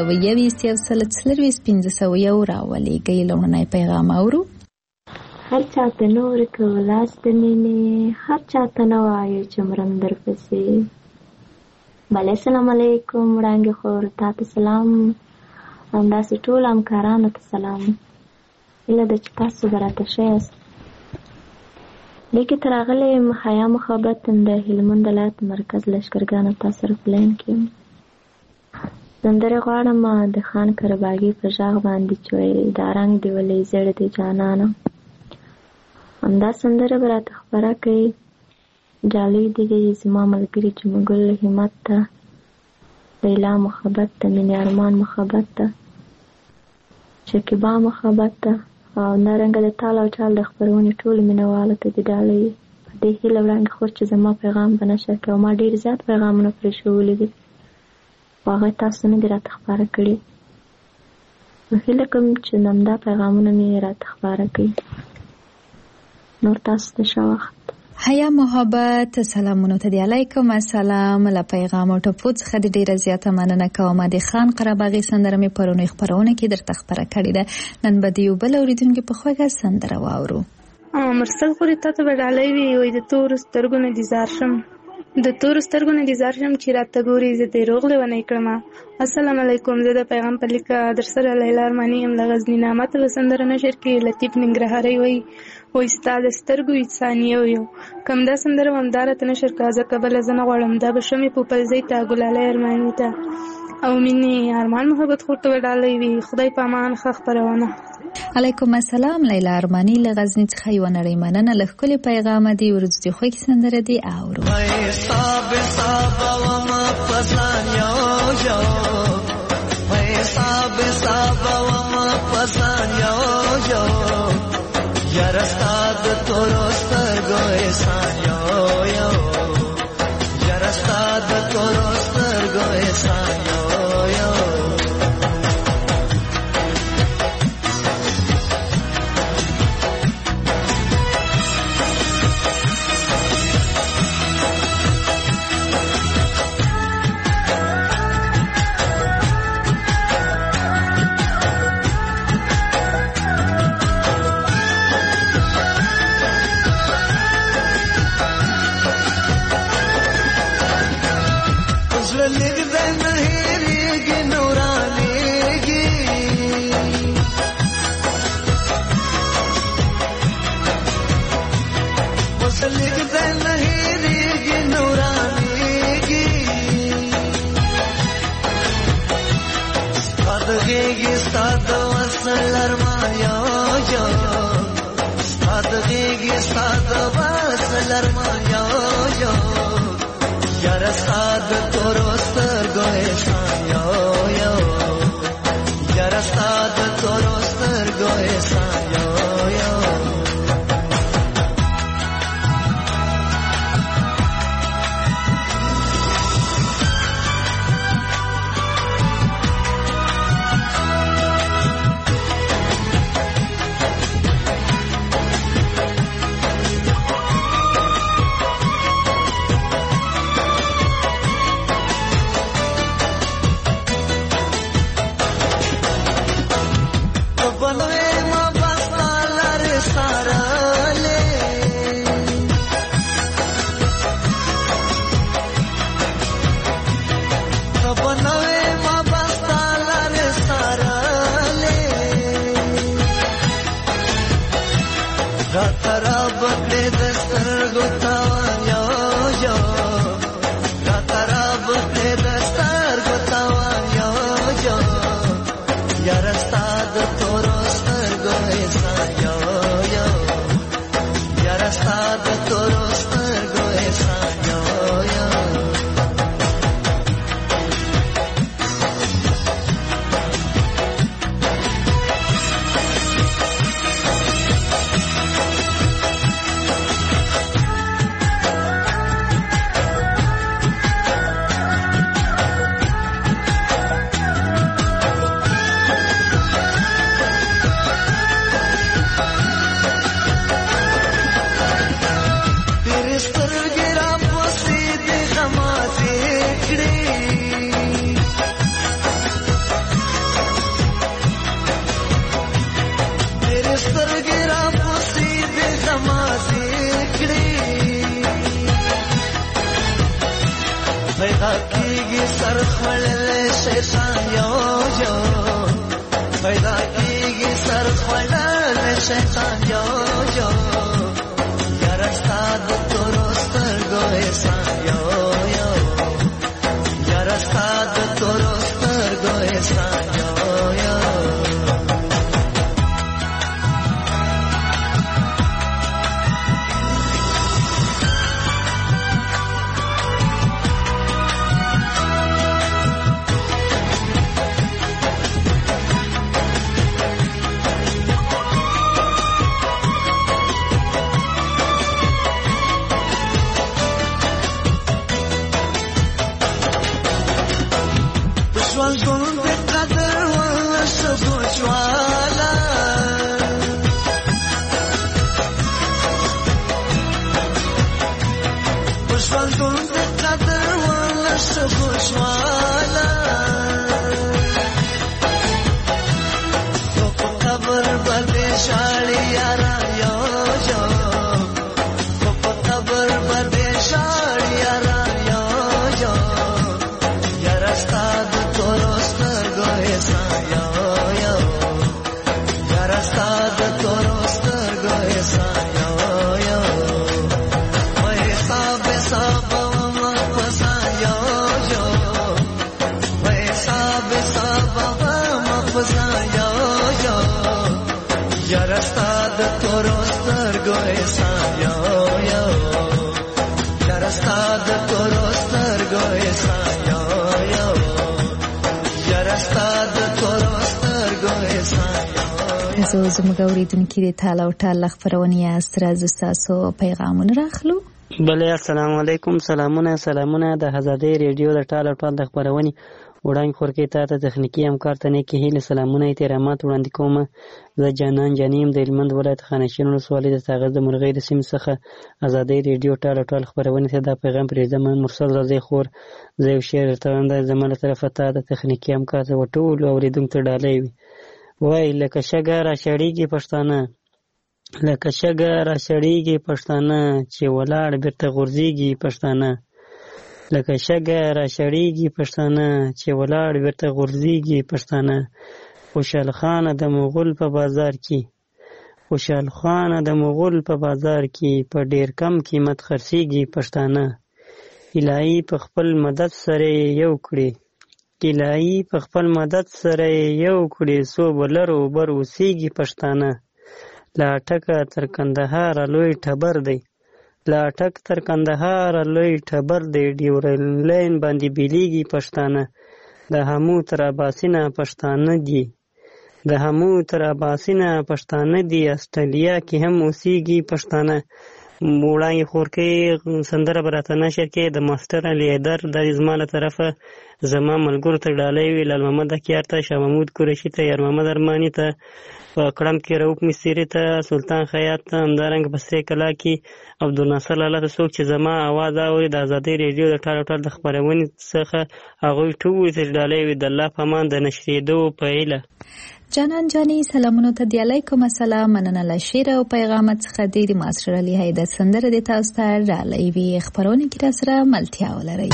220 راولېږئ. لومړنی پیغام اورو. هر چاته نور کولاس د مینې هر چاته نه وایو چې مرم درپسې. بله السلام علیکم وړانګې خور تاته سلام همداسې ټول همکارانو ته سلام. هیله ده چې تاسو به راته ښه یاست. لیکې تر راغلی یم حیا محبت د هلمند ولایت مرکز لښکرګانو تا سره په لاین کې یم. سندرې غواړم د خان کرباګي په غږ باندې چې وایي دا رنګ دې ولې زیړ دی جانانه. همدا سندره به راته خپره کوي. ډالۍ دې زما ملګري جمګل همت ته، لیلا محبت ته، مینې ارمان محبت ته، شکیبا محبت ته او نارنګه د تال او چال د خپرونې ټولو مینهوالو ته دې ډالۍ په دې هیله وړاندې خور چې زما پیغام به نشر کړي او ما ډېر زیات پیغامونه پرې ښوولي دي خو هغه تاسو نه دي راته خپاره کړي. نو هیله کوم چې همدا پیغامونه مې راته خپاره کړي. نور تاسو ته ښه وخت. حیا محبت سلامونو ته دی. علیکم السلام. له پیغام او ټپو څخه ډیره زیاته مننه کوم. د خان قرباغي سندره مې پرونی خبرونه کې درته خبره کړې ده. نن به دیو بل اوریدونکو په خوږه سندره واورو. مرسل خوري ته به ډالۍ وي د تور سترګو نه دیزار شم د تور سترګو نه دیزار شم چې راته ګوري زه دې روغ لیونی کړم. السلام علیکم. زه د پیغام په لیکه در سره لیلا ارماني یم له غزني. نامت به سندره نشر کې لطیف ننګرهاري وایي وای ستا د سترګو ثانیه یو کم دا سندره همداره ته نشر کړه ځکه بله زه نه غواړم دا به شمې پوپلزۍ ته ګلالۍ ارماني ته او مینې ارمان محبت خور ته به ډالۍ وي. خدای په امان ښه خپرونه. علیکم السلام. لیلا ارماني له غزني څخه یوه نړۍ مننه له ښکلي پیغامه دي. وروستي خوږې سندره دي اورو. یارستاد تورو سترګو احسان یو یو یارستاد تورو سترګو احسان یو یو یارستا د تورو سترګو احسان یو یو یارستا د تورو سترګو احسان یو یو پیدا کیږي سر خړلې شیطان یو یو پیدا کیږي سر خړلې شیطان یو یو یارستا د تورو سترګو احسان یو یو یارستا د تورو سترګو احسان یو یو زموږ اورېدونکي د تال او ټال خپرونې یاست راځو ستاسو پیغامونه راخلو. بله السلام علیکم. سلامونه د آزادۍ ریډیو د ټال او ټال د خپرونې وړاندې خورکې ته تخنیکي همکار ته نیکې هیلې سلامونه احترامات وړاندې کوم. زه جانان جانیم د هلمند ولایت خانشین ولسوالۍ د ساغر د مرغۍ د سیمې څخه آزادۍ ریډیو ټال او ټال خپرونې ته دا پیغام پرېږدم. مرسل رضی خور زه یو شعر درته وایم، دا زما له طرفه ته د تخنیکي همکار ته ټولو اورېدونکو ته ډالۍ وي. وای لکه شګه را شړېږي پښتانه، لکه شګه را شړېږي پښتانه، چې ولاړ بیرته غورځېږي پښتانه. لکه شګه را شړېږي پښتانه، چې ولاړ بیرته غورځېږي پښتانه. خوشحال خانه د مغول په بازار کې، خوشحال خانه د مغول په بازار کې، په ډېر کم قیمت خرڅېږي پښتانه. الهي په خپل مدد سره یو کړي، الهي په خپل مدد سره یو کړي، څو بلرو بر اوسېږي پښتانه. لا ټکه تر کندهار لوی ټبر دی، لا ټک تر کندهار لوی ټبر دی، ډیورلاین باندې بیلیږي پښتانه. د همو تر اباسینه پښتانه دي، د همو تر اباسینه پښتانه دي، استرالیا کې هم اوسېږي پښتانه. وړاندې خورکې سندره به راته نشر کې د ماسټر علي حیدر دا زما له طرفه زما ملګرو ته ډالۍ وي، لال محمد اکیار ته، شاه محمود قریشي ته، یار محمد ارماني ته، په کړم کې رؤف مستري ته، سلطان خیاط ته، همدارنګه په سرې کلا کې عبدالناصر لالا ته. څوک چې زما اواز اوري د آزادۍ ریډیو د ټال او ټال د خپرونې څخه هغوی ټول ته ډالۍ وي. د الله په امان د نشرېدو په هیله. جانان جانی سلامونو ته دی علیکم السلام. مننه له شعر او پیغامات څخه د ماسټر علي حیدر سندره د تاسو ته ډالۍ وي. خبرونه کې را سره ملتیا ولرئ.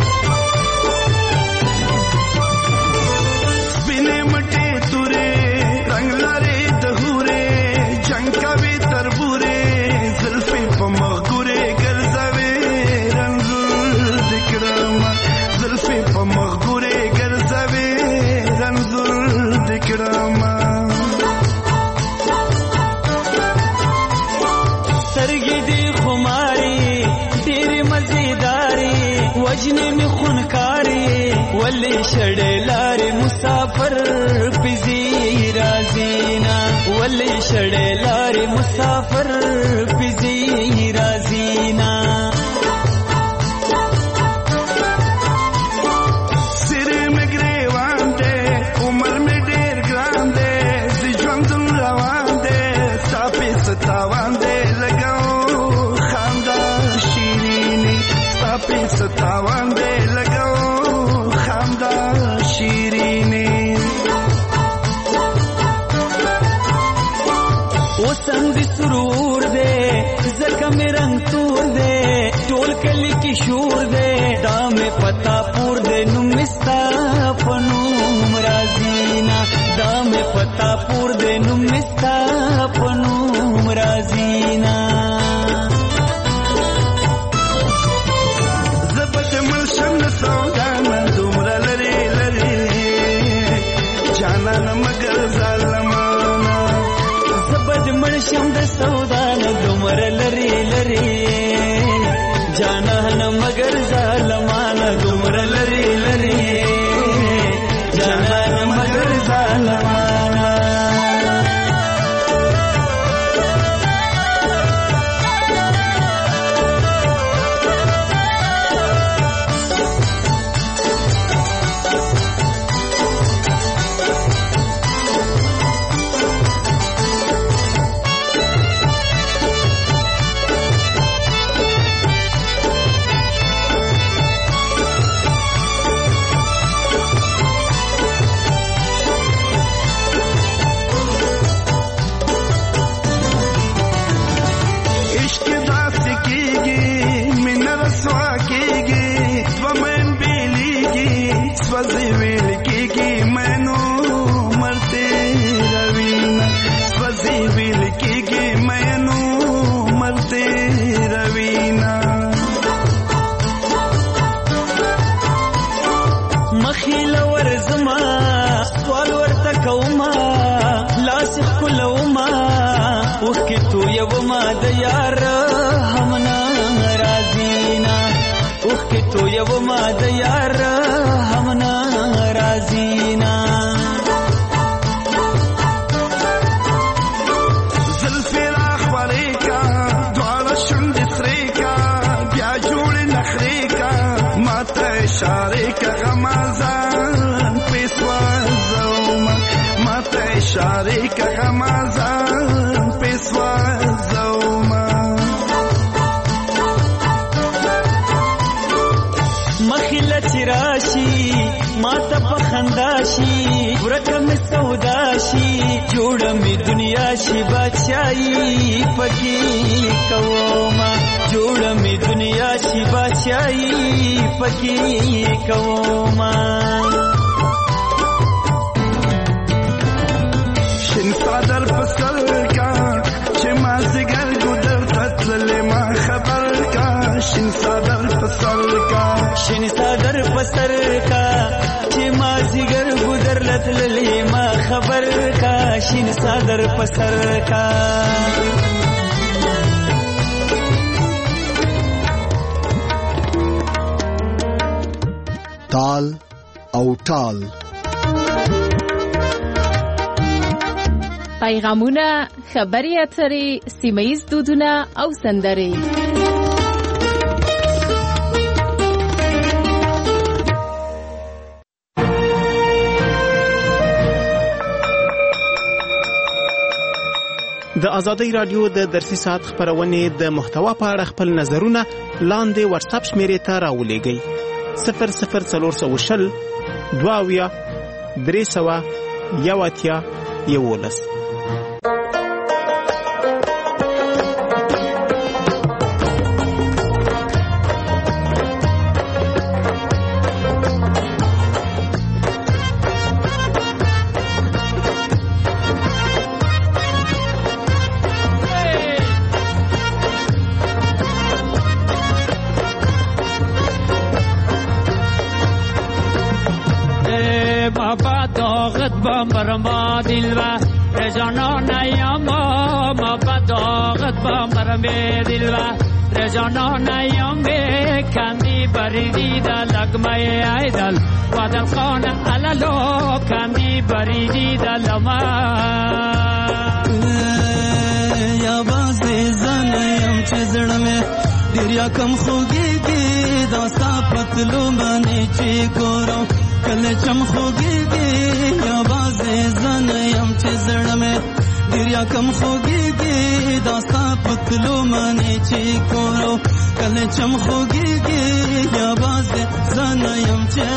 بینه مټه تورې رنگ لري د هورې جنگ کوي تربورې زلفې په مغورې ګرځوي رنزول دکرم زلفې په مغورې ګرځوي رنزول دکرم ولی شړلار مسافر پزی رازینا ولی شړلار مسافر پزی رازینا سر میں گریوان دے عمر میں ډیر ګران دے ژوند روان دے صافي ستاوان دے لګاو خندا شیرینی صافي ستاوان دے لګاو خندا شیرینی وسند سرور دے زکم رنگ تور دے ټول کلی کی شور دے دام پتا پور دے نمستا پنوم رازینا دام پتا پور دے نمستا پنوم رازینا زبد ملشم سودانا دومره لري لري جانان مگر ظالمانا زبد ملشم د سودانا دومره لري لري جانان مگر ظالمانا دومره لري لري جانان مگر ظالمانا تو یو ما د یار همنا رازینا زلفی راخوری کا دوار شند سری کا بیا جوڑ نخری کا ماتا اشاره کا غمازان پیسوا زوما ماتا اشاره کا غمازان پیسوا زوما راشي ماته په خندا شي ورکه مې سودا شي جوړه مې دنیا شي بادشاہي پکې کوما جوړه مې دنیا شي بادشاہي پکې کوما شین صدر پسل کا چې ما زګر ګدر تتلې ما خبر کا شین صدر پسل کا شین صدر پسر کا چې ما زګر ګدر لتلې ما خبر کا شین صدر پسر کا تال او ټال پیغامونه خبري اترې سیمه‌ییز دودونه او سندرې د ازادۍ رادیو د درسي ساعت خبرونه د محتوا په اړه خپل نظرونه لاندې واتس اپ شمیرې ته راولېږئ 00420 22 300 11 مرما دلوا رجانانیم ما بداغت با مرمه دلوا رجانانیم کندی بریدی در لگمه ایدل و در خانه علالو کندی بریدی در لما یا بازی زنیم چه زړمه ډیر کم خوږیږي داستا پتلو باندې چې ګورم کله چم خوږیږي یا بازی زنیم چه زړمه ډیر کم خوږیږي داستا پتلو باندې چې ګورم کله چم خوږیږي یا بازی زنیم چه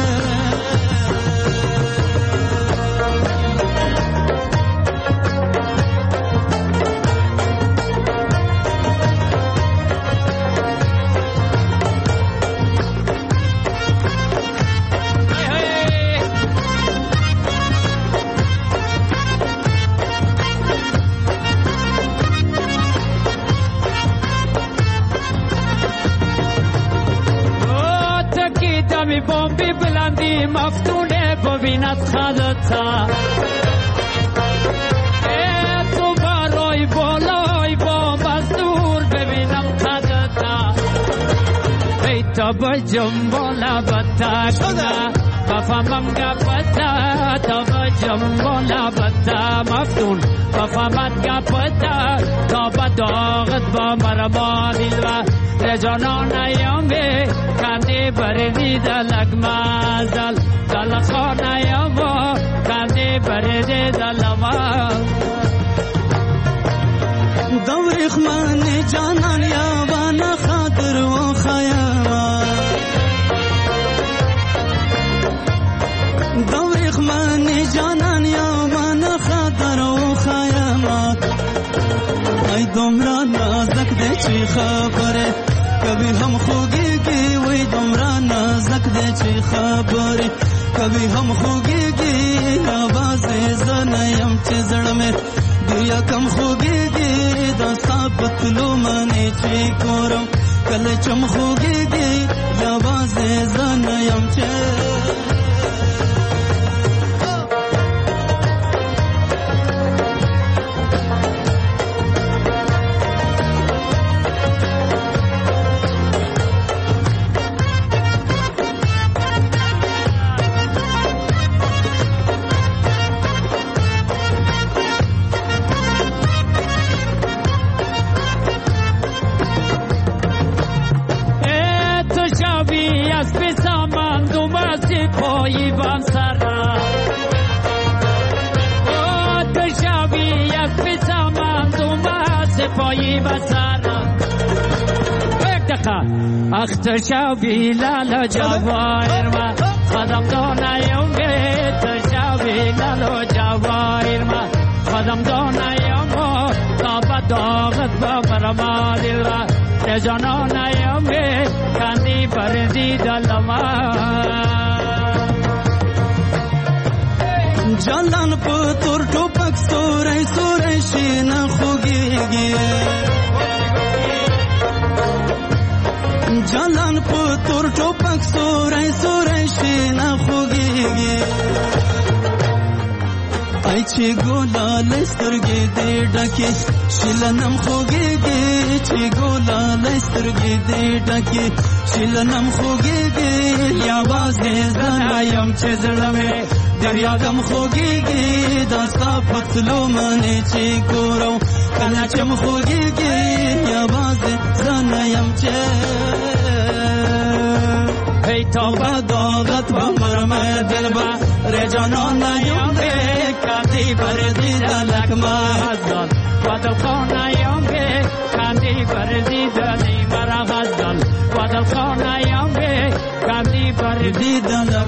می بومبی بلندی مفتونه ببیند خدتا تو برای بالای بوم از دور ببینم خدتا ای تا بجم بالا بتا شده بفهمم گپتا تا بجم بالا بتا مفتون بفهمت گپتا تا بداغت با مرما دلوا رجانانیم کندی بریدی در لگمازل دل خانیم کندی بریدی در لما دوریخ من جانان یابان خاطر و خیاما دوریخ من جانان یابان خاطر و خیاما ای دومرا نازک دی چی خبره کبھی ہم خوگیگی وی دمرا نازک دے چی خبری کبھی ہم خوگیگی آواز زنیم چی زڑ میں دیا کم خوگیگی داستا پتلو مانی چی کورم کل چم خوگیگی آواز زنیم چی اختر شابی لالا جواهر ما خدم دانایم تشابی لالا جواهر ما خدم دانایم تا بداغت با مرما دلوا رجانانیم کندی بردی دلما جانان پتور ټوپک سورای سورای شین خوږیږي جانان پتور ټوپک سورای سورای شین خوږیږي ای چې ګولال سترګې دې ډکې شلنم خوږیږي چې ګولال سترګې دې ډکې شلنم خوږیږي یوازې زنایم چې زړه مې دریا غم خوږیږي داستا پتلو منې چې ګورم کله چې م خوږیږي یوازې زنایم چې ای توبه داغت با مرمه دلبا رجانانیم کندی بردی دلک مازدان و دل خانیم کندی بردی دلی مرا غزدان و دل خانیم کندی بردی دلک